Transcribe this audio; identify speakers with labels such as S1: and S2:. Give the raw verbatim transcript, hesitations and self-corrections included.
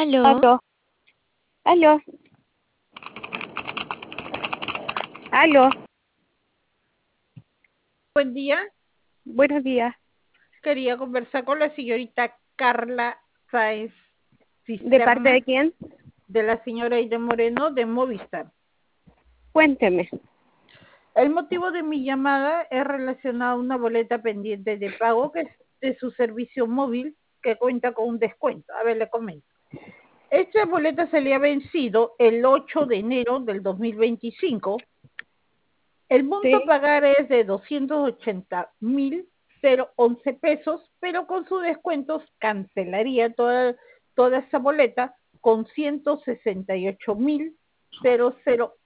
S1: Aló,
S2: Aló, aló, aló,
S3: Buen día.
S2: buenos días.
S3: Quería conversar con la señorita Carla Sáenz
S2: ¿De parte
S3: Cisterna,
S2: de quién?
S3: de la señora Aide Moreno de Movistar.
S2: Cuénteme.
S3: El motivo de mi llamada es relacionado a una boleta pendiente de pago que es de su servicio móvil que cuenta con un descuento. A ver, le comento. Esta boleta se le ha vencido el ocho de enero del dos mil veinticinco. El monto
S2: Sí,
S3: a pagar es de doscientos ochenta mil once pesos, pero con sus descuentos cancelaría toda, toda esa boleta con ciento sesenta y ocho mil